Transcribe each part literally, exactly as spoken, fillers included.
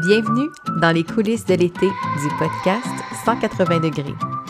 Bienvenue dans les coulisses de l'été du podcast cent quatre-vingts degrés.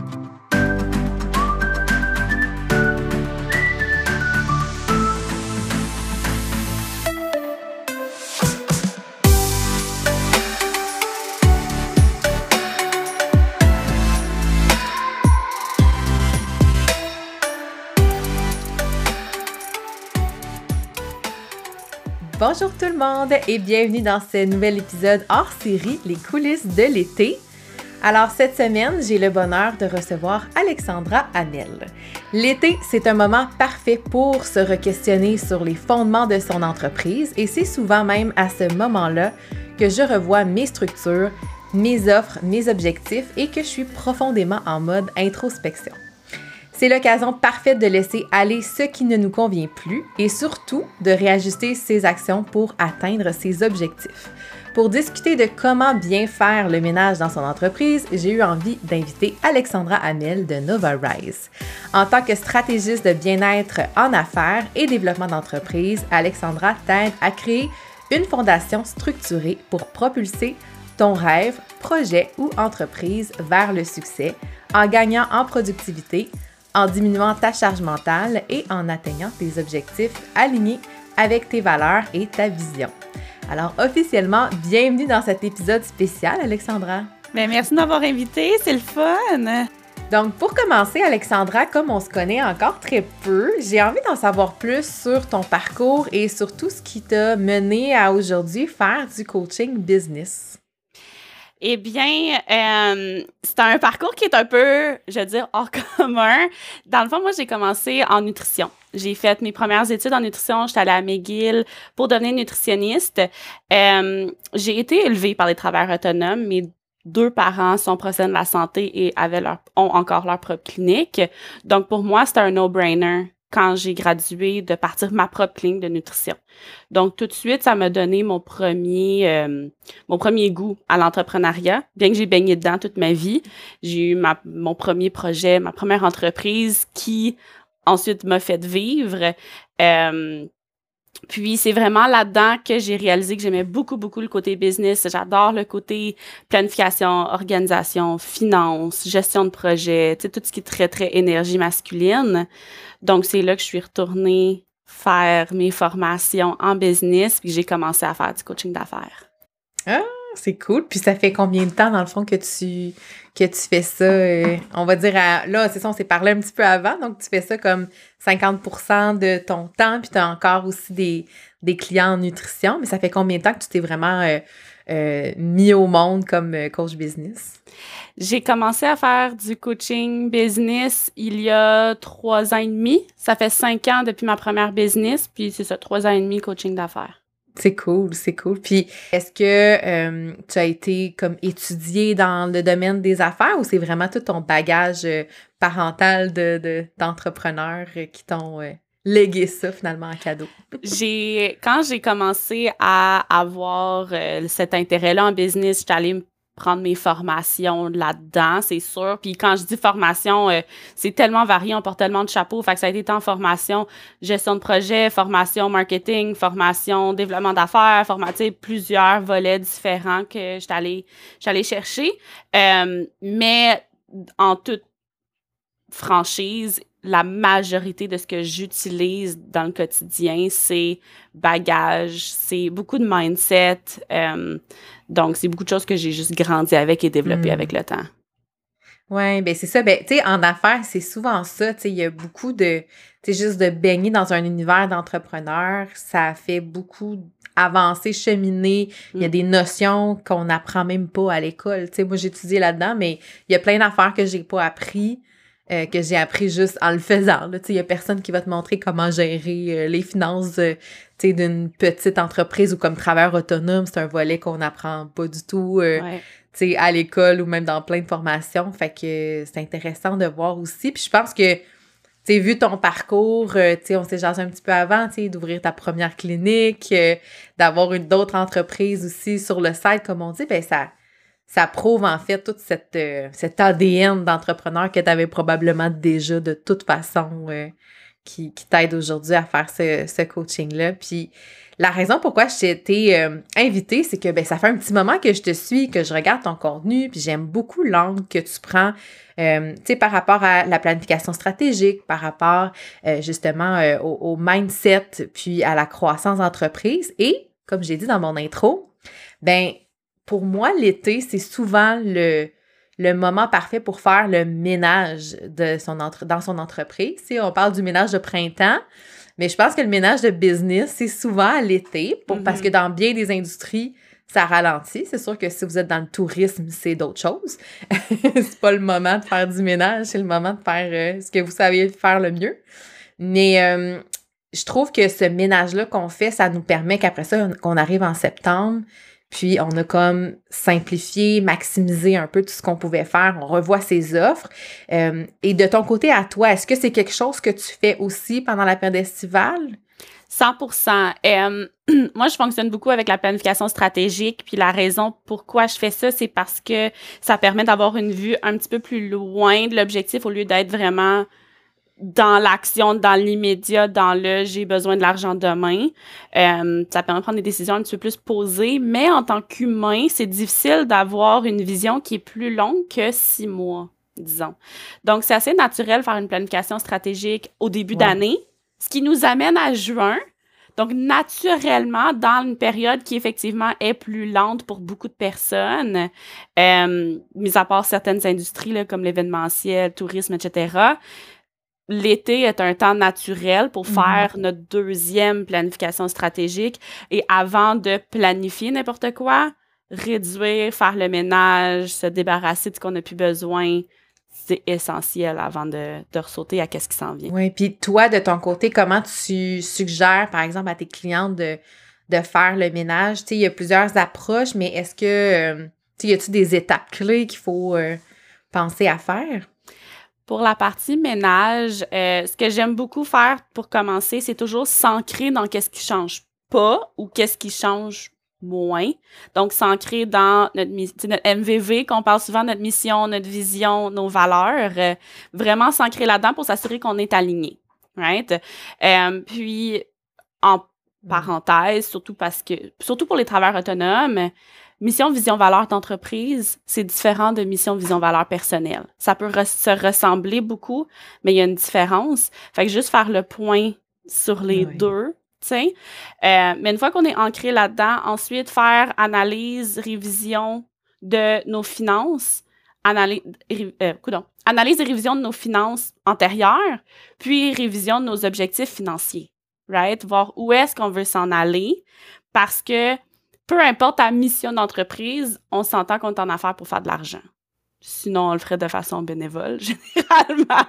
Bonjour tout le monde et bienvenue dans ce nouvel épisode hors série, les coulisses de l'été. Alors cette semaine, j'ai le bonheur de recevoir Alexandra Hamel. L'été, c'est un moment parfait pour se re-questionner sur les fondements de son entreprise et c'est souvent même à ce moment-là que je revois mes structures, mes offres, mes objectifs et que je suis profondément en mode introspection. C'est l'occasion parfaite de laisser aller ce qui ne nous convient plus et surtout de réajuster ses actions pour atteindre ses objectifs. Pour discuter de comment bien faire le ménage dans son entreprise, j'ai eu envie d'inviter Alexandra Hamel de NovaRise. En tant que stratégiste de bien-être en affaires et développement d'entreprise, Alexandra t'aide à créer une fondation structurée pour propulser ton rêve, projet ou entreprise vers le succès en gagnant en productivité, en diminuant ta charge mentale et en atteignant tes objectifs alignés avec tes valeurs et ta vision. Alors officiellement, bienvenue dans cet épisode spécial, Alexandra. Bien, merci de m'avoir invitée, c'est le fun! Donc pour commencer, Alexandra, comme on se connaît encore très peu, j'ai envie d'en savoir plus sur ton parcours et sur tout ce qui t'a mené à aujourd'hui faire du coaching business. Eh bien, euh, c'est un parcours qui est un peu, je veux dire, hors commun. Dans le fond, moi, j'ai commencé en nutrition. J'ai fait mes premières études en nutrition. J'étais allée à McGill pour devenir nutritionniste. Euh, j'ai été élevée par les travailleurs autonomes. Mes deux parents sont professionnels de la santé et avaient leur, ont encore leur propre clinique. Donc, pour moi, c'était un no-brainer quand j'ai gradué, de partir ma propre clinique de nutrition. Donc, tout de suite, ça m'a donné mon premier euh, mon premier goût à l'entrepreneuriat. Bien que j'ai baigné dedans toute ma vie, j'ai eu ma, mon premier projet, ma première entreprise qui, ensuite, m'a fait vivre. Euh, Puis, c'est vraiment là-dedans que j'ai réalisé que j'aimais beaucoup, beaucoup le côté business. J'adore le côté planification, organisation, finance, gestion de projet, tu sais, tout ce qui est très, très énergie masculine. Donc, c'est là que je suis retournée faire mes formations en business puis j'ai commencé à faire du coaching d'affaires. Ah, c'est cool. Puis ça fait combien de temps, dans le fond, que tu, que tu fais ça? Euh, on va dire, à, là, c'est ça, on s'est parlé un petit peu avant, donc tu fais ça comme cinquante pour cent de ton temps, puis tu as encore aussi des, des clients en nutrition, mais ça fait combien de temps que tu t'es vraiment euh, euh, mis au monde comme euh, coach business? J'ai commencé à faire du coaching business il y a trois ans et demi. Ça fait cinq ans depuis ma première business, puis c'est ça, trois ans et demi coaching d'affaires. C'est cool, c'est cool. Puis, est-ce que euh, tu as été comme étudié dans le domaine des affaires ou c'est vraiment tout ton bagage euh, parental de, de, d'entrepreneurs euh, qui t'ont euh, légué ça finalement en cadeau? j'ai, quand j'ai commencé à avoir euh, cet intérêt-là en business, j'étais allée me prendre mes formations là-dedans, c'est sûr. Puis quand je dis formation, euh, c'est tellement varié, on porte tellement de chapeaux. Fait que ça a été tant formation gestion de projet, formation marketing, formation développement d'affaires, formation, plusieurs volets différents que j'étais allée, j'étais allée chercher. Euh, mais en toute franchise, la majorité de ce que j'utilise dans le quotidien, c'est bagage, c'est beaucoup de mindset. Euh, donc, c'est beaucoup de choses que j'ai juste grandi avec et développé mmh. avec le temps. Oui, bien c'est ça. Ben, tu sais, en affaires, c'est souvent ça. Tu sais, il y a beaucoup de, tu sais, juste de baigner dans un univers d'entrepreneurs, ça fait beaucoup avancer, cheminer. Il mmh. y a des notions qu'on n'apprend même pas à l'école. Tu sais, moi, j'ai étudié là-dedans, mais il y a plein d'affaires que j'ai pas appris. Euh, que j'ai appris juste en le faisant. Il n'y a personne qui va te montrer comment gérer euh, les finances euh, d'une petite entreprise ou comme travailleur autonome. C'est un volet qu'on n'apprend pas du tout euh, ouais. à l'école ou même dans plein de formations. Fait que c'est intéressant de voir aussi. Puis je pense que, vu ton parcours, euh, on s'est jasé un petit peu avant, d'ouvrir ta première clinique, euh, d'avoir une d'autres entreprises aussi sur le site, comme on dit, ben ça... Ça prouve en fait tout cette, euh, cet A D N d'entrepreneur que tu avais probablement déjà de toute façon euh, qui, qui t'aide aujourd'hui à faire ce, ce coaching-là. Puis la raison pourquoi je t'ai été euh, invitée, c'est que ben, ça fait un petit moment que je te suis, que je regarde ton contenu, puis j'aime beaucoup l'angle que tu prends, euh, tu sais, par rapport à la planification stratégique, par rapport euh, justement euh, au, au mindset, puis à la croissance d'entreprise. Et, comme j'ai dit dans mon intro, ben pour moi, l'été, c'est souvent le, le moment parfait pour faire le ménage de son entre, dans son entreprise. Tu sais, on parle du ménage de printemps, mais je pense que le ménage de business, c'est souvent à l'été, pour, mm-hmm. parce que dans bien des industries, ça ralentit. C'est sûr que si vous êtes dans le tourisme, c'est d'autres choses. C'est pas le moment de faire du ménage, c'est le moment de faire euh, ce que vous savez faire le mieux. Mais euh, je trouve que ce ménage-là qu'on fait, ça nous permet qu'après ça, qu'on arrive en septembre, puis on a comme simplifié, maximisé un peu tout ce qu'on pouvait faire. On revoit ses offres. Euh, et de ton côté à toi, est-ce que c'est quelque chose que tu fais aussi pendant la période estivale? cent pour cent. Euh, moi, je fonctionne beaucoup avec la planification stratégique. Puis la raison pourquoi je fais ça, c'est parce que ça permet d'avoir une vue un petit peu plus loin de l'objectif au lieu d'être vraiment dans l'action, dans l'immédiat, dans le « j'ai besoin de l'argent demain ». Euh, ça permet de prendre des décisions un petit peu plus posées, mais en tant qu'humain, c'est difficile d'avoir une vision qui est plus longue que six mois, disons. Donc, c'est assez naturel de faire une planification stratégique au début ouais. d'année, ce qui nous amène à juin. Donc, naturellement, dans une période qui, effectivement, est plus lente pour beaucoup de personnes, euh, mis à part certaines industries là, comme l'événementiel, le tourisme, et cetera, l'été est un temps naturel pour faire mm-hmm. notre deuxième planification stratégique. Et avant de planifier n'importe quoi, réduire, faire le ménage, se débarrasser de ce qu'on n'a plus besoin, c'est essentiel avant de, de ressauter à qu'est-ce qui s'en vient. Oui, puis toi, de ton côté, comment tu suggères, par exemple, à tes clientes de, de faire le ménage? Tu sais, il y a plusieurs approches, mais est-ce que, euh, tu sais, y a-t-il des étapes clés qu'il faut euh, penser à faire? Pour la partie ménage, euh, ce que j'aime beaucoup faire pour commencer, c'est toujours s'ancrer dans qu'est-ce qui change pas ou qu'est-ce qui change moins. Donc, s'ancrer dans notre, notre M V V, qu'on parle souvent, notre mission, notre vision, nos valeurs. Euh, vraiment s'ancrer là-dedans pour s'assurer qu'on est aligné. Right? Euh, puis, en parenthèse, surtout parce que, surtout pour les travailleurs autonomes, mission, vision, valeur d'entreprise, c'est différent de mission, vision, valeur personnelle. Ça peut re- se ressembler beaucoup, mais il y a une différence. Fait que juste faire le point sur les oui. deux, tu sais. Euh, mais une fois qu'on est ancré là-dedans, ensuite faire analyse, révision de nos finances, analyse, euh, coudonc, analyse et révision de nos finances antérieures, puis révision de nos objectifs financiers, right? Voir où est-ce qu'on veut s'en aller, parce que peu importe ta mission d'entreprise, on s'entend qu'on est en affaires pour faire de l'argent. Sinon, on le ferait de façon bénévole, généralement.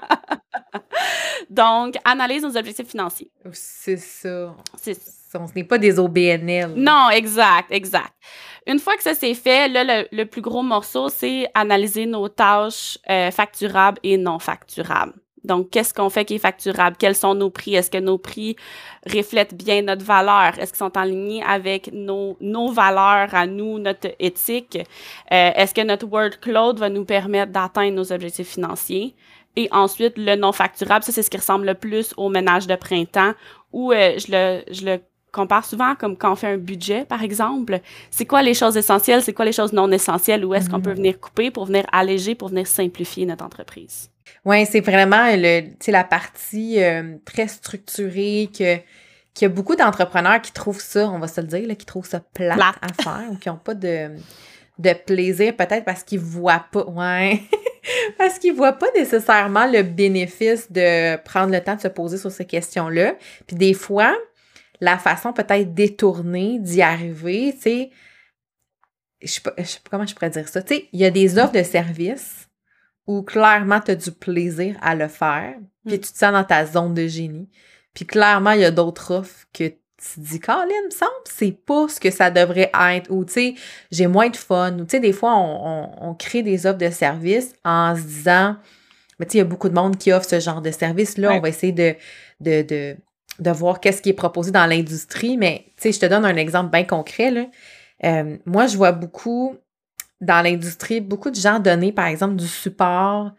Donc, analyse nos objectifs financiers. C'est ça. C'est ça. Ce n'est pas des O B N L. Non, exact, exact. Une fois que ça c'est fait, là, le, le plus gros morceau, c'est analyser nos tâches euh, facturables et non facturables. Donc, qu'est-ce qu'on fait qui est facturable? Quels sont nos prix? Est-ce que nos prix reflètent bien notre valeur? Est-ce qu'ils sont en ligne avec nos, nos valeurs à nous, notre éthique? Euh, est-ce que notre workload va nous permettre d'atteindre nos objectifs financiers? Et ensuite, le non facturable, ça, c'est ce qui ressemble le plus au ménage de printemps où euh, je le, je le compare souvent comme quand on fait un budget, par exemple. C'est quoi les choses essentielles? C'est quoi les choses non essentielles? Où est-ce mmh. qu'on peut venir couper pour venir alléger, pour venir simplifier notre entreprise? Oui, c'est vraiment le, la partie euh, très structurée que, qu'il y a beaucoup d'entrepreneurs qui trouvent ça, on va se le dire, là, qui trouvent ça plate, plate. à faire ou qui n'ont pas de, de plaisir, peut-être parce qu'ils ne voient pas, ouais, parce qu'ils ne voient pas nécessairement le bénéfice de prendre le temps de se poser sur ces questions-là. Puis des fois, la façon peut-être détournée d'y arriver, tu sais, je sais pas, je sais pas comment je pourrais dire ça, tu sais, il y a des offres de services où clairement, tu as du plaisir à le faire, puis mm. tu te sens dans ta zone de génie. Puis clairement, il y a d'autres offres que tu te dis, Colin, il me semble, c'est pas ce que ça devrait être. Ou, tu sais, j'ai moins de fun. Ou, tu sais, des fois, on, on, on crée des offres de services en se disant, mais tu sais, il y a beaucoup de monde qui offre ce genre de service-là. Ouais. On va essayer de, de, de, de voir qu'est-ce qui est proposé dans l'industrie. Mais, tu sais, je te donne un exemple bien concret, là. Euh, moi, je vois beaucoup... dans l'industrie, beaucoup de gens donner, par exemple, du support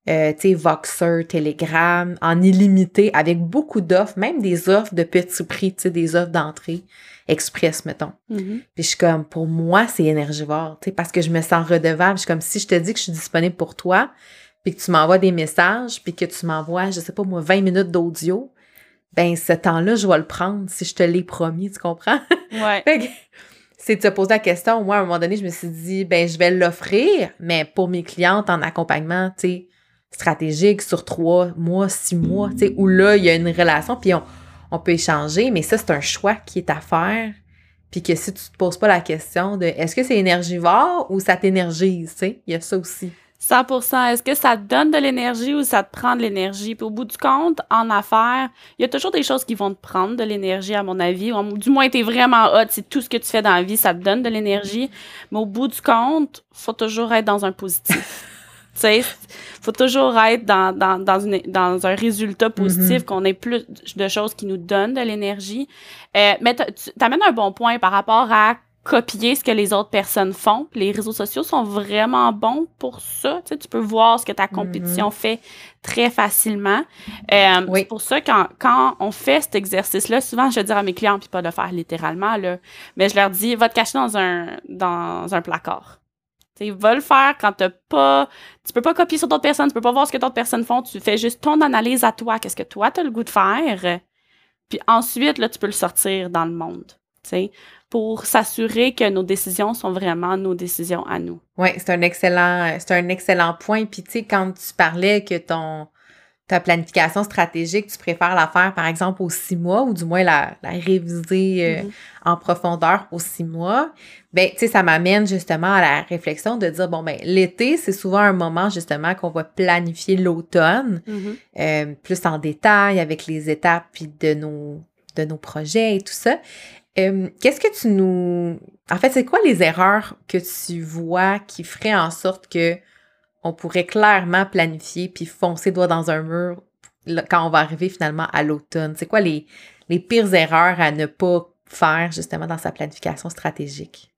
euh, tu sais, Voxer, Telegram, en illimité, avec beaucoup d'offres, même des offres de petit prix, tu sais, des offres d'entrée express, mettons. Mm-hmm. Puis je suis comme, pour moi, c'est énergivore, tu sais, parce que je me sens redevable. Je suis comme, si je te dis que je suis disponible pour toi, puis que tu m'envoies des messages, puis que tu m'envoies, je sais pas moi, vingt minutes d'audio, ben ce temps-là, je vais le prendre si je te l'ai promis, tu comprends? Ouais. Fait que c'est de se poser la question. Moi, à un moment donné, je me suis dit, ben je vais l'offrir, mais pour mes clientes en accompagnement, tu sais, stratégique sur trois mois, six mois, tu sais, où là, il y a une relation, puis on, on peut échanger, mais ça, c'est un choix qui est à faire, puis que si tu te poses pas la question de est-ce que c'est énergivore ou ça t'énergise, tu sais, il y a ça aussi. cent pour cent. Est-ce que ça te donne de l'énergie ou ça te prend de l'énergie? Puis au bout du compte, en affaires, il y a toujours des choses qui vont te prendre de l'énergie, à mon avis. Ou du moins, t'es vraiment hot. C'est tout ce que tu fais dans la vie, ça te donne de l'énergie. Mais au bout du compte, faut toujours être dans un positif. Tu sais, faut toujours être dans, dans, dans, une, dans un résultat positif, mm-hmm. qu'on ait plus de choses qui nous donnent de l'énergie. Euh, mais tu amènes un bon point par rapport à copier ce que les autres personnes font. Les réseaux sociaux sont vraiment bons pour ça. Tu sais, tu peux voir ce que ta compétition mm-hmm. fait très facilement. Euh, oui. C'est pour ça que quand, quand on fait cet exercice-là, souvent, je vais dire à mes clients, puis pas de le faire littéralement, là, mais je leur dis, va te cacher dans un, dans un placard. Tu va le faire quand t'as pas... Tu peux pas copier sur d'autres personnes, tu peux pas voir ce que d'autres personnes font, tu fais juste ton analyse à toi, qu'est-ce que toi, t'as le goût de faire. Puis ensuite, là, tu peux le sortir dans le monde, tu sais, pour s'assurer que nos décisions sont vraiment nos décisions à nous. Oui, c'est un excellent, c'est un excellent point. Puis, tu sais, quand tu parlais que ton... ta planification stratégique, tu préfères la faire, par exemple, aux six mois, ou du moins la, la réviser euh, mm-hmm. en profondeur aux six mois, ben, tu sais, ça m'amène justement à la réflexion de dire, bon, ben, l'été, c'est souvent un moment, justement, qu'on va planifier l'automne, mm-hmm. euh, plus en détail, avec les étapes, puis de nos, de nos projets et tout ça. Euh, qu'est-ce que tu nous... En fait, c'est quoi les erreurs que tu vois qui feraient en sorte que on pourrait clairement planifier puis foncer doigt dans un mur quand on va arriver finalement à l'automne? C'est quoi les, les pires erreurs à ne pas faire justement dans sa planification stratégique?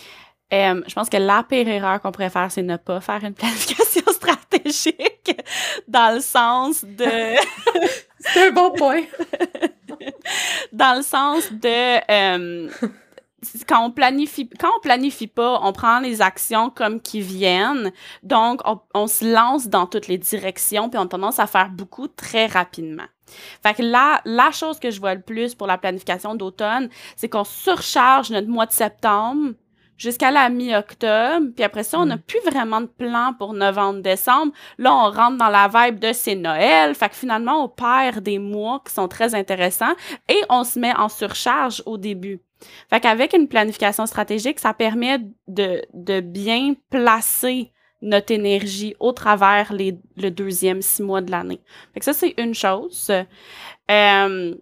Euh, je pense que la pire erreur qu'on pourrait faire, c'est ne pas faire une planification stratégique dans le sens de... C'est un bon point! Dans le sens de... Euh, Quand on planifie, quand on planifie pas, on prend les actions comme qui viennent. Donc, on, on se lance dans toutes les directions, puis on a tendance à faire beaucoup très rapidement. Fait que là, la chose que je vois le plus pour la planification d'automne, c'est qu'on surcharge notre mois de septembre jusqu'à la mi-octobre, puis après ça, on n'a plus vraiment de plan pour novembre-décembre. Là, on rentre dans la vibe de c'est Noël, fait que finalement, on perd des mois qui sont très intéressants et on se met en surcharge au début. Fait qu'avec une planification stratégique, ça permet de, de bien placer notre énergie au travers les, le deuxième six mois de l'année. Fait que ça, c'est une chose. Euh,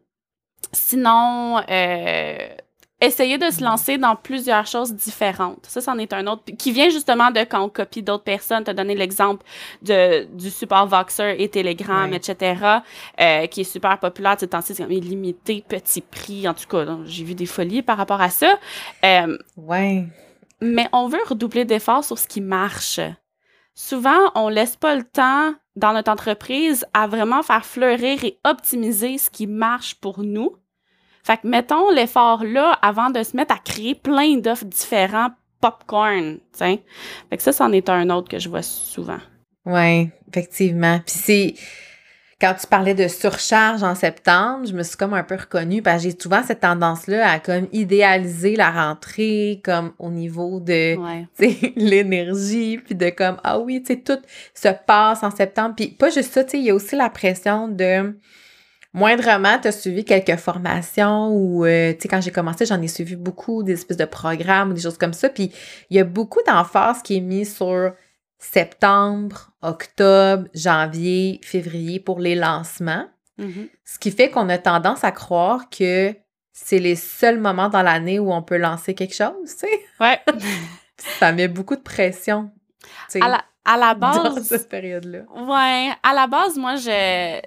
sinon, euh, essayer de se lancer dans plusieurs choses différentes. Ça, c'en est un autre, qui vient justement de quand on copie d'autres personnes. Tu as donné l'exemple de, du support Voxer et Telegram, oui. et cetera, euh, qui est super populaire. Tu sais, c'est comme illimité, petit prix. En tout cas, donc, j'ai vu des folies par rapport à ça. Euh, ouais. Mais on veut redoubler d'efforts sur ce qui marche. Souvent, on laisse pas le temps dans notre entreprise à vraiment faire fleurir et optimiser ce qui marche pour nous. Fait que mettons l'effort là avant de se mettre à créer plein d'offres différents popcorn, tu sais. Fait que ça, c'en est un autre que je vois souvent. Oui, effectivement. Puis c'est... Quand tu parlais de surcharge en septembre, je me suis comme un peu reconnue parce que j'ai souvent cette tendance-là à comme idéaliser la rentrée comme au niveau de ouais. tu sais, l'énergie, puis de comme, ah oui, tu sais, tout se passe en septembre. Puis pas juste ça, tu sais, il y a aussi la pression de... Moindrement, tu as suivi quelques formations ou, euh, tu sais, quand j'ai commencé, j'en ai suivi beaucoup, des espèces de programmes ou des choses comme ça. Puis, il y a beaucoup d'emphase qui est mise sur septembre, octobre, janvier, février pour les lancements. Mm-hmm. Ce qui fait qu'on a tendance à croire que c'est les seuls moments dans l'année où on peut lancer quelque chose, tu sais. Ouais. Ça met beaucoup de pression, tu sais, à la, à la base, dans cette période-là. Ouais, à la base, moi, je...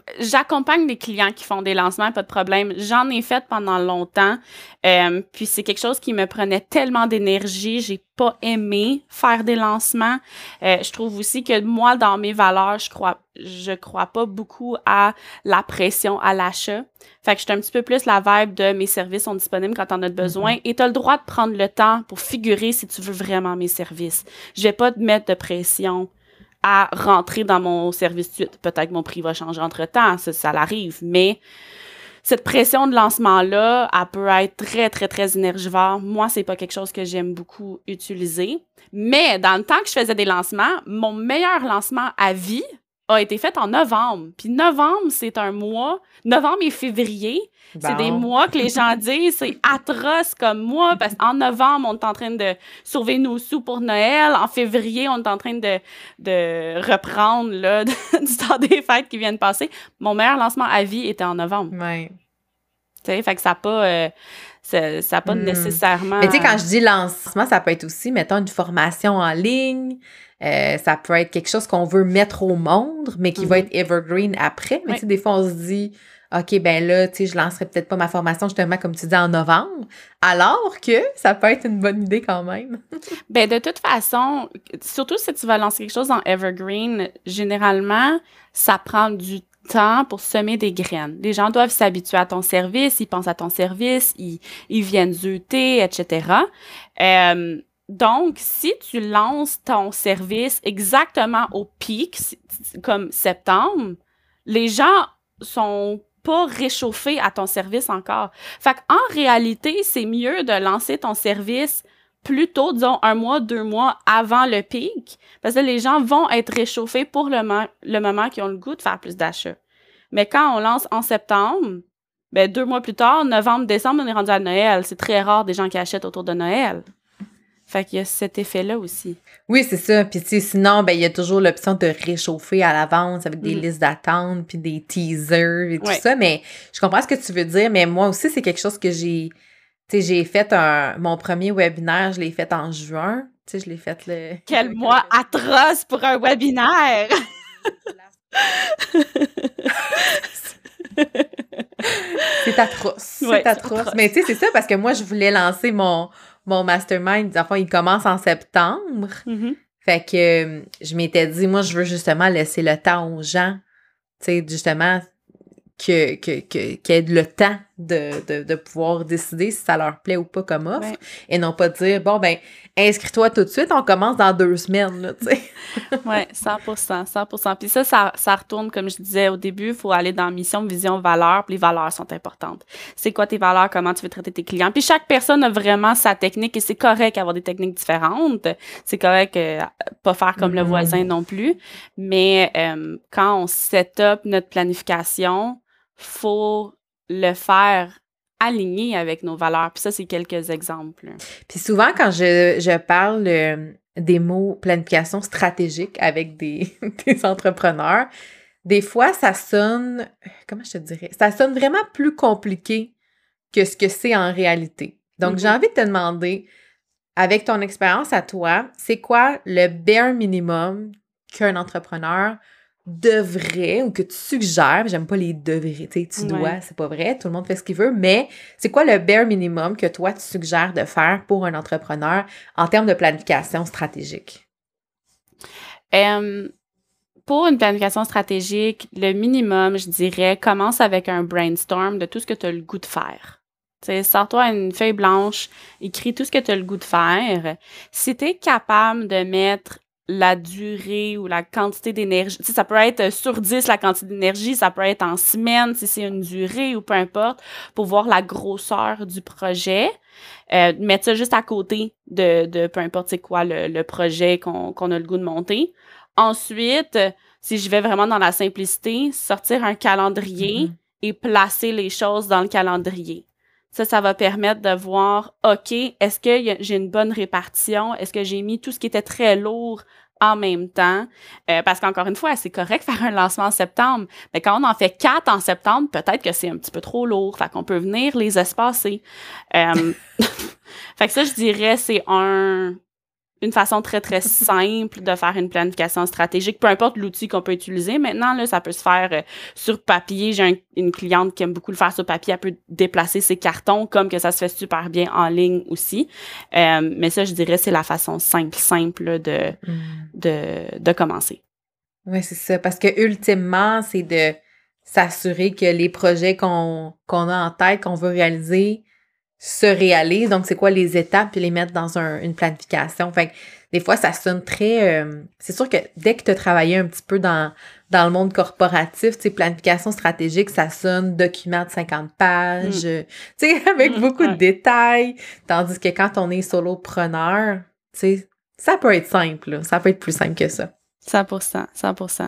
j'accompagne des clients qui font des lancements, pas de problème. J'en ai fait pendant longtemps. Euh, puis c'est quelque chose qui me prenait tellement d'énergie. J'ai pas aimé faire des lancements. Euh, je trouve aussi que moi, dans mes valeurs, je crois, je crois pas beaucoup à la pression à l'achat. Fait que je suis un petit peu plus la vibe de mes services sont disponibles quand t'en as besoin mm-hmm. et t'as le droit de prendre le temps pour figurer si tu veux vraiment mes services. Je vais pas te mettre de pression à rentrer dans mon service tout de suite. Peut-être que mon prix va changer entre-temps, ça, ça l'arrive, mais cette pression de lancement-là, elle peut être très, très, très énergivore. Moi, c'est pas quelque chose que j'aime beaucoup utiliser. Mais dans le temps que je faisais des lancements, mon meilleur lancement à vie a été fait en novembre. Puis novembre, c'est un mois. Novembre et février, bon. C'est des mois que les gens disent c'est atroce comme mois parce qu'en novembre, on est en train de sauver nos sous pour Noël. En février, on est en train de, de reprendre là, du temps des fêtes qui viennent passer. Mon meilleur lancement à vie était en novembre. Ouais. Tu sais, fait que ça n'a pas, euh, ça, ça a pas hmm. nécessairement... Mais tu sais, quand je dis lancement, ça peut être aussi, mettons, une formation en ligne. Euh, ça peut être quelque chose qu'on veut mettre au monde, mais qui mm-hmm. va être evergreen après. Mais oui. Tu sais, des fois, on se dit, OK, ben là, tu sais, je lancerai peut-être pas ma formation, justement, comme tu dis, en novembre, alors que ça peut être une bonne idée quand même. Ben de toute façon, surtout si tu vas lancer quelque chose en evergreen, généralement, ça prend du temps pour semer des graines. Les gens doivent s'habituer à ton service, ils pensent à ton service, ils, ils viennent zooter, et cetera. Euh, Donc, si tu lances ton service exactement au pic, comme septembre, les gens sont pas réchauffés à ton service encore. Fait qu'en réalité, c'est mieux de lancer ton service plus tôt, disons un mois, deux mois avant le pic, parce que les gens vont être réchauffés pour le, mo- le moment qu'ils ont le goût de faire plus d'achats. Mais quand on lance en septembre, ben deux mois plus tard, novembre, décembre, on est rendu à Noël. C'est très rare des gens qui achètent autour de Noël. Fait qu'il y a cet effet-là aussi. Oui, c'est ça. Puis tu sais, sinon, ben il y a toujours l'option de réchauffer à l'avance avec des mm. listes d'attente puis des teasers et tout ouais. ça. Mais je comprends ce que tu veux dire. Mais moi aussi, c'est quelque chose que j'ai... Tu sais, j'ai fait un... Mon premier webinaire, je l'ai fait en juin. Tu sais, je l'ai fait le... Quel mois atroce pour un webinaire! C'est atroce. Ouais, c'est atroce. atroce. Mais tu sais, c'est ça parce que moi, je voulais lancer mon... Mon mastermind, enfin, il commence en septembre. Mm-hmm. Fait que euh, je m'étais dit, moi, je veux justement laisser le temps aux gens, tu sais, justement, que, que, que, qu'ils aient le temps de, de, de pouvoir décider si ça leur plaît ou pas comme offre. Ouais. Et non pas dire, bon, ben, inscris-toi tout de suite, on commence dans deux semaines, là, tu sais. Oui, cent pour cent, cent pour cent. Puis ça, ça, ça retourne, comme je disais au début, il faut aller dans mission, vision, valeur, puis les valeurs sont importantes. C'est quoi tes valeurs, comment tu veux traiter tes clients. Puis chaque personne a vraiment sa technique et c'est correct d'avoir des techniques différentes. C'est correct euh, pas faire comme mm-hmm. le voisin non plus. Mais euh, quand on set up notre planification, faut le faire aligné avec nos valeurs. Puis ça, c'est quelques exemples. Puis souvent, quand je, je parle euh, des mots planification stratégique avec des, des entrepreneurs, des fois, ça sonne, comment je te dirais, ça sonne vraiment plus compliqué que ce que c'est en réalité. Donc, mm-hmm. j'ai envie de te demander, avec ton expérience à toi, c'est quoi le bare minimum qu'un entrepreneur devrait ou que tu suggères, j'aime pas les devrais, tu sais, tu dois, ouais. c'est pas vrai, tout le monde fait ce qu'il veut, mais c'est quoi le bare minimum que toi tu suggères de faire pour un entrepreneur en termes de planification stratégique? Um, pour une planification stratégique, le minimum, je dirais, commence avec un brainstorm de tout ce que tu as le goût de faire. Tu sais, sors-toi une feuille blanche, écris tout ce que tu as le goût de faire. Si tu es capable de mettre la durée ou la quantité d'énergie. Tu sais, ça peut être sur dix la quantité d'énergie, ça peut être en semaines si c'est une durée ou peu importe, pour voir la grosseur du projet. Euh, mettre ça juste à côté de, de peu importe c'est quoi le, le projet qu'on, qu'on a le goût de monter. Ensuite, si je vais vraiment dans la simplicité, sortir un calendrier mm-hmm. et placer les choses dans le calendrier. Ça, ça va permettre de voir, OK, est-ce que y a, j'ai une bonne répartition? Est-ce que j'ai mis tout ce qui était très lourd en même temps? Euh, parce qu'encore une fois, c'est correct de faire un lancement en septembre. Mais quand on en fait quatre en septembre, peut-être que c'est un petit peu trop lourd. Fait qu'on peut venir les espacer. Euh, fait que ça, je dirais, c'est un, une façon très, très simple de faire une planification stratégique, peu importe l'outil qu'on peut utiliser. Maintenant, là, ça peut se faire euh, sur papier. J'ai un, une cliente qui aime beaucoup le faire sur papier. Elle peut déplacer ses cartons, comme que ça se fait super bien en ligne aussi. Euh, mais ça, je dirais, c'est la façon simple, simple de, mm. de, de commencer. Oui, c'est ça. Parce que ultimement, c'est de s'assurer que les projets qu'on, qu'on a en tête, qu'on veut réaliser, se réalisent. Donc, c'est quoi les étapes, puis les mettre dans un, une planification. Fait que des fois, ça sonne très... Euh, c'est sûr que dès que tu as travaillé un petit peu dans, dans le monde corporatif, tu sais, planification stratégique, ça sonne document de cinquante pages, mm. tu sais, avec mm, beaucoup ouais. de détails. Tandis que quand on est solopreneur, tu sais, ça peut être simple, là. Ça peut être plus simple que ça. cent pour cent, cent pour cent.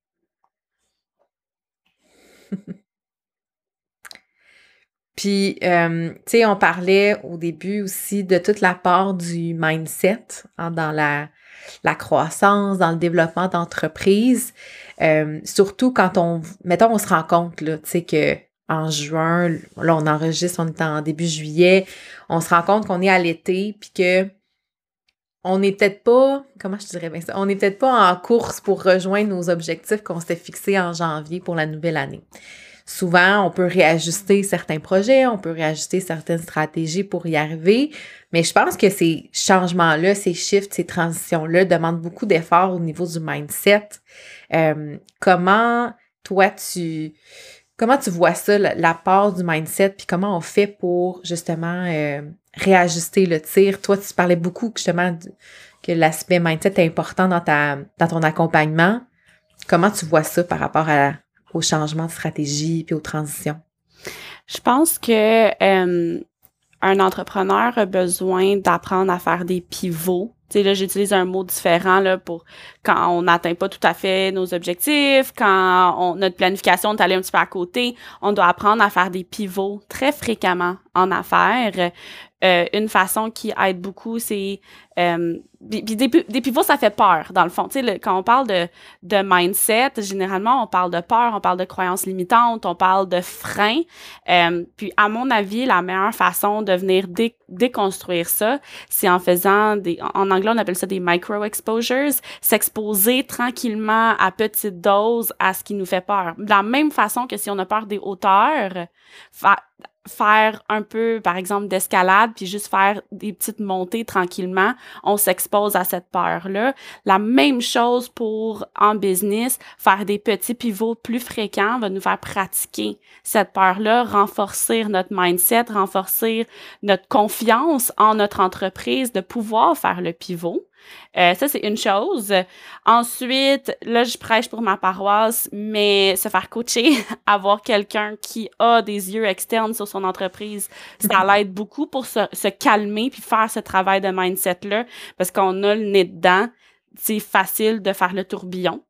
Puis, euh, tu sais, on parlait au début aussi de toute la part du mindset hein, dans la, la croissance, dans le développement d'entreprise. Euh, surtout quand on, mettons, on se rend compte, là, tu sais, que en juin, là, on enregistre, on est en début juillet, on se rend compte qu'on est à l'été, puis que on n'est peut-être pas, comment je dirais bien ça, on n'est peut-être pas en course pour rejoindre nos objectifs qu'on s'était fixés en janvier pour la nouvelle année. Souvent, on peut réajuster certains projets, on peut réajuster certaines stratégies pour y arriver, mais je pense que ces changements-là, ces shifts, ces transitions-là demandent beaucoup d'efforts au niveau du mindset. Euh, comment, toi, tu... Comment tu vois ça, la, la part du mindset, puis comment on fait pour, justement, euh, réajuster le tir? Toi, tu parlais beaucoup, justement, du, que l'aspect mindset est important dans, ta, dans ton accompagnement. Comment tu vois ça par rapport à, au changement de stratégie puis aux transitions? Je pense que euh, un entrepreneur a besoin d'apprendre à faire des pivots. Tu sais, là, j'utilise un mot différent là, pour quand on n'atteint pas tout à fait nos objectifs, quand on, notre planification est allée un petit peu à côté, on doit apprendre à faire des pivots très fréquemment en affaires. Euh, une façon qui aide beaucoup, c'est... Euh, des, des, des pivots, ça fait peur, dans le fond. Tu sais, le, quand on parle de, de mindset, généralement, on parle de peur, on parle de croyances limitantes, on parle de freins. Euh, puis, à mon avis, la meilleure façon de venir dé, déconstruire ça, c'est en faisant des... En anglais, on appelle ça des micro-exposures, s'exposer tranquillement à petite dose à ce qui nous fait peur. De la même façon que si on a peur des hauteurs, fa- faire un peu, par exemple, d'escalade, puis juste faire des petites montées tranquillement, on s'expose à cette peur-là. La même chose pour, en business, faire des petits pivots plus fréquents va nous faire pratiquer cette peur-là, renforcer notre mindset, renforcer notre confiance en notre entreprise de pouvoir faire le pivot. Euh, ça, c'est une chose. Ensuite, là, je prêche pour ma paroisse, mais se faire coacher, avoir quelqu'un qui a des yeux externes sur son entreprise, ça l'aide beaucoup pour se, se calmer puis faire ce travail de mindset-là, parce qu'on a le nez dedans, c'est facile de faire le tourbillon.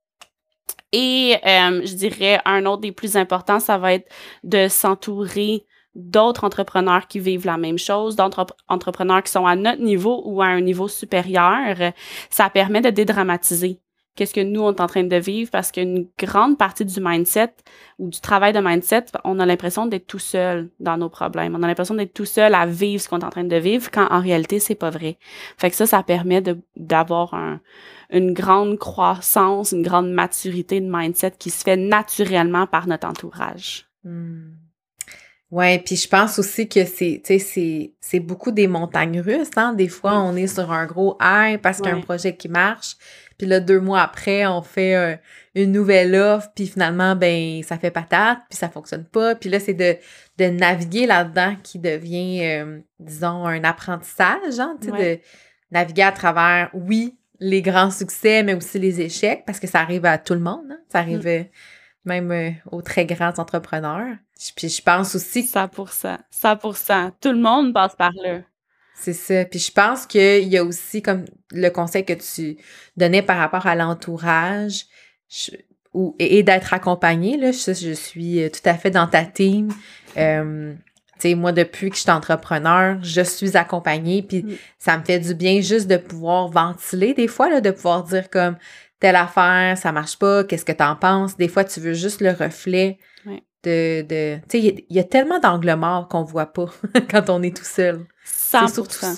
Et euh, je dirais, un autre des plus importants, ça va être de s'entourer d'autres entrepreneurs qui vivent la même chose, d'autres entrepreneurs qui sont à notre niveau ou à un niveau supérieur. Ça permet de dédramatiser qu'est-ce que nous, on est en train de vivre, parce qu'une grande partie du mindset ou du travail de mindset, on a l'impression d'être tout seul dans nos problèmes. On a l'impression d'être tout seul à vivre ce qu'on est en train de vivre, quand en réalité, c'est pas vrai. Fait que ça, ça permet de, d'avoir un, une grande croissance, une grande maturité de mindset qui se fait naturellement par notre entourage. Hmm. Ouais, puis je pense aussi que c'est, tu sais, c'est, c'est beaucoup des montagnes russes, hein. Des fois, on est sur un gros high parce qu'il y a un projet qui marche, puis là, deux mois après, on fait euh, une nouvelle offre, puis finalement, ben, ça fait patate, puis ça fonctionne pas. Puis là, c'est de, de naviguer là-dedans qui devient, euh, disons, un apprentissage, hein, tu sais, ouais. de naviguer à travers, oui, les grands succès, mais aussi les échecs, parce que ça arrive à tout le monde, hein. Ça arrive... Mm. Même euh, aux très grands entrepreneurs. Puis je pense aussi... cent pour cent. cent pour cent. Tout le monde passe par là. C'est ça. Puis je pense qu'il y a aussi, comme le conseil que tu donnais par rapport à l'entourage je, ou, et, et d'être accompagné, là, je, je suis tout à fait dans ta team. Euh, tu sais, moi, depuis que je suis entrepreneur, je suis accompagnée, puis mm. ça me fait du bien juste de pouvoir ventiler des fois, là, de pouvoir dire comme... telle affaire, ça marche pas, qu'est-ce que t'en penses? Des fois, tu veux juste le reflet oui. de... de tu sais, il y, y a tellement d'angles morts qu'on voit pas quand on est tout seul. cent pour cent. C'est surtout ça.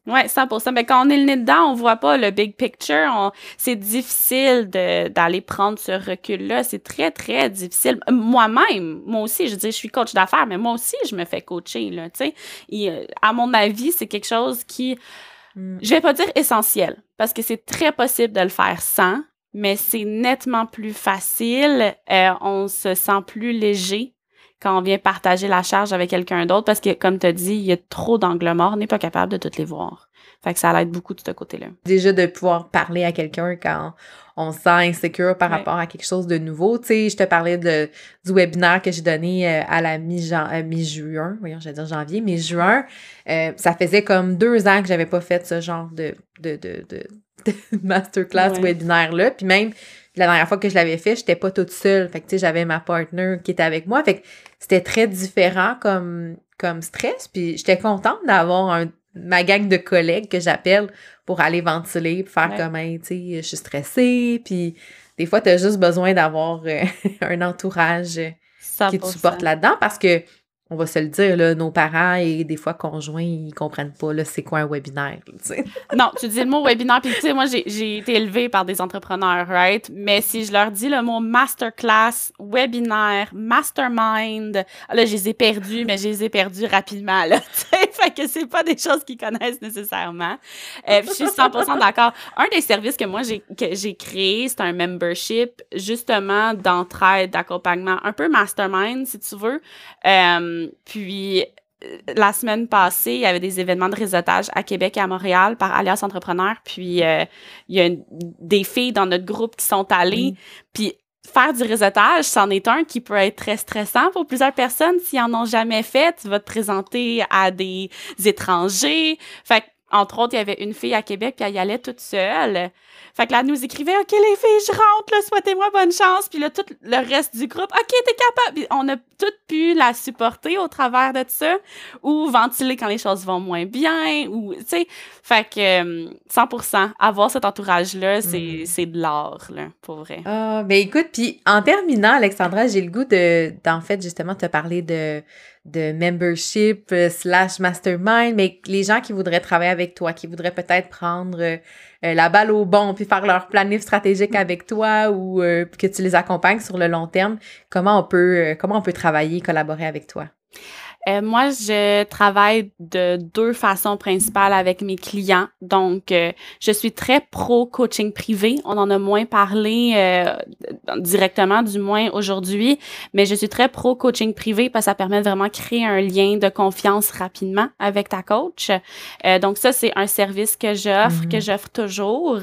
Oui, cent pour cent. Mais quand on est le nez dedans, on voit pas le big picture. On... C'est difficile de, d'aller prendre ce recul-là. C'est très, très difficile. Moi-même, moi aussi, je dis, je suis coach d'affaires, mais moi aussi, je me fais coacher, là, tu sais. Et, à mon avis, c'est quelque chose qui, mm. je vais pas dire essentiel, parce que c'est très possible de le faire sans, mais c'est nettement plus facile. Euh, on se sent plus léger quand on vient partager la charge avec quelqu'un d'autre, parce que, comme tu as dit, il y a trop d'angles morts, on n'est pas capable de toutes les voir. Fait que ça l'aide beaucoup de ce côté-là. Déjà, de pouvoir parler à quelqu'un quand on se sent insécure par ouais. rapport à quelque chose de nouveau. Tu sais, je te parlais de, du webinaire que j'ai donné à la mi-jan- euh, mi-juin, voyons, j'allais dire janvier, mi-juin. Euh, ça faisait comme deux ans que j'avais pas fait ce genre de, de, de, de, de masterclass ouais. webinaire-là. Puis même, la dernière fois que je l'avais fait, j'étais pas toute seule. Fait que, tu sais, j'avais ma partner qui était avec moi. Fait que c'était très différent comme, comme stress. Puis j'étais contente d'avoir un, ma gang de collègues que j'appelle pour aller ventiler, pour faire ouais. comme, hey, tu sais, je suis stressée. Puis des fois, t'as juste besoin d'avoir euh, un entourage cent pour cent qui te supporte là-dedans parce que, on va se le dire, là, nos parents et des fois conjoints, ils comprennent pas, là, c'est quoi un webinaire, tu sais. Non, tu dis le mot webinaire, puis tu sais, moi, j'ai, j'ai été élevée par des entrepreneurs, right? Mais si je leur dis le mot masterclass, webinaire, mastermind, là, je les ai perdus, mais je les ai perdus rapidement, là, tu sais. Fait que c'est pas des choses qu'ils connaissent nécessairement. Euh, puis je suis cent pour cent d'accord. Un des services que moi, j'ai, que j'ai créé, c'est un membership, justement, d'entraide, d'accompagnement, un peu mastermind, si tu veux. Euh, Puis, la semaine passée, il y avait des événements de réseautage à Québec et à Montréal par Alias Entrepreneurs. Puis, euh, il y a une, des filles dans notre groupe qui sont allées. Mmh. Puis, faire du réseautage, c'en est un qui peut être très stressant pour plusieurs personnes. S'ils en ont jamais fait, tu vas te présenter à des étrangers. Fait que, entre autres, il y avait une fille à Québec, puis elle y allait toute seule. Fait que là, elle nous écrivait « OK, les filles, je rentre, là, souhaitez-moi bonne chance. » Puis là, tout le reste du groupe « OK, t'es capable. » Puis on a toutes pu la supporter au travers de ça ou ventiler quand les choses vont moins bien. Ou, tu sais, fait que cent pour cent, avoir cet entourage-là, c'est, mm. c'est de l'art, là, pour vrai. Ah, ben écoute, puis en terminant, Alexandra, j'ai le goût de, d'en fait, justement, te parler de... de membership euh, slash mastermind, mais les gens qui voudraient travailler avec toi, qui voudraient peut-être prendre euh, la balle au bon puis faire leur planif stratégique avec toi ou euh, que tu les accompagnes sur le long terme, comment on peut, euh, comment on peut travailler, collaborer avec toi? Euh, moi, je travaille de deux façons principales avec mes clients. Donc, euh, je suis très pro coaching privé. On en a moins parlé euh, directement, du moins aujourd'hui, mais je suis très pro coaching privé parce que ça permet de vraiment créer un lien de confiance rapidement avec ta coach. Euh, donc, ça, c'est un service que j'offre, mm-hmm. que j'offre toujours.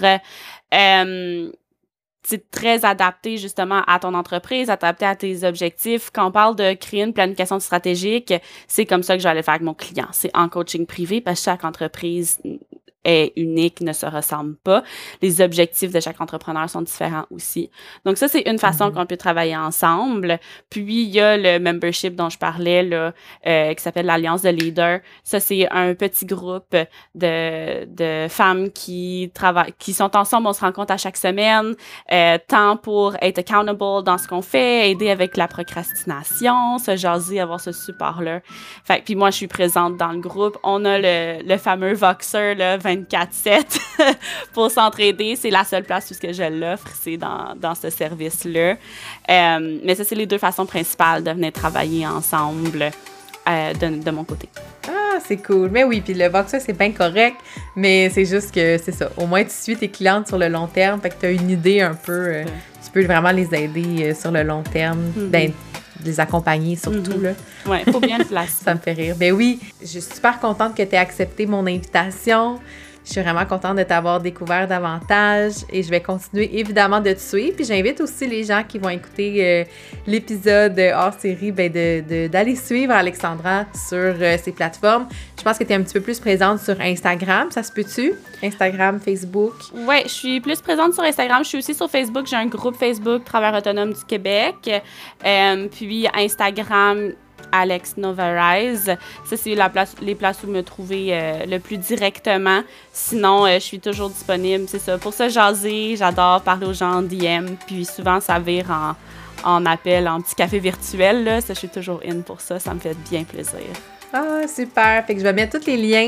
Euh, c'est très adapté justement à ton entreprise, adapté à tes objectifs. Quand on parle de créer une planification stratégique, c'est comme ça que je vais aller faire avec mon client. C'est en coaching privé parce que chaque entreprise est unique, ne se ressemble pas. Les objectifs de chaque entrepreneur sont différents aussi. Donc ça, c'est une façon mm-hmm. qu'on peut travailler ensemble. Puis, il y a le membership dont je parlais, là, euh, qui s'appelle l'Alliance de leaders. Ça, c'est un petit groupe de, de femmes qui travaillent, qui sont ensemble. On se rencontre à chaque semaine, euh, tant pour être accountable dans ce qu'on fait, aider avec la procrastination, se jaser, avoir ce support-là. Fait puis moi, je suis présente dans le groupe. On a le, le fameux Voxer, là, vingt-quatre sept pour s'entraider. C'est la seule place où ce que je l'offre, c'est dans, dans ce service-là. Euh, mais ça, c'est les deux façons principales de venir travailler ensemble euh, de, de mon côté. Ah, c'est cool. Mais oui, puis le Voxer, c'est bien correct, mais c'est juste que, c'est ça, au moins tu suis tes clientes sur le long terme, fait que tu as une idée un peu, euh, tu peux vraiment les aider euh, sur le long terme, mm-hmm. ben, les accompagner surtout, mm-hmm. là. Oui, il faut bien le placer. Ça me fait rire. Ben oui, je suis super contente que tu aies accepté mon invitation. Je suis vraiment contente de t'avoir découvert davantage et je vais continuer évidemment de te suivre. Puis j'invite aussi les gens qui vont écouter euh, l'épisode hors série ben de, de, d'aller suivre Alexandra sur euh, ses plateformes. Je pense que tu es un petit peu plus présente sur Instagram, ça se peut-tu? Instagram, Facebook? Oui, je suis plus présente sur Instagram. Je suis aussi sur Facebook. J'ai un groupe Facebook Travailleurs autonomes du Québec. Euh, puis Instagram, Alex Novarize. Ça, c'est la place, les places où me trouver euh, le plus directement. Sinon, euh, je suis toujours disponible. C'est ça. Pour se jaser, j'adore parler aux gens en D M. Puis souvent, ça vire en, en appel, en petit café virtuel. Là. Ça, je suis toujours in pour ça. Ça me fait bien plaisir. Ah, super! Fait que je vais mettre tous les liens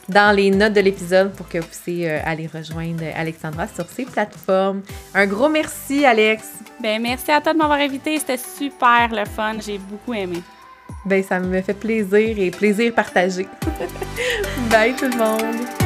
dans les notes de l'épisode pour que vous puissiez euh, aller rejoindre Alexandra sur ses plateformes. Un gros merci, Alex! Ben merci à toi de m'avoir invité. C'était super le fun. J'ai beaucoup aimé. Ben ça me fait plaisir et plaisir partagé. Bye tout le monde!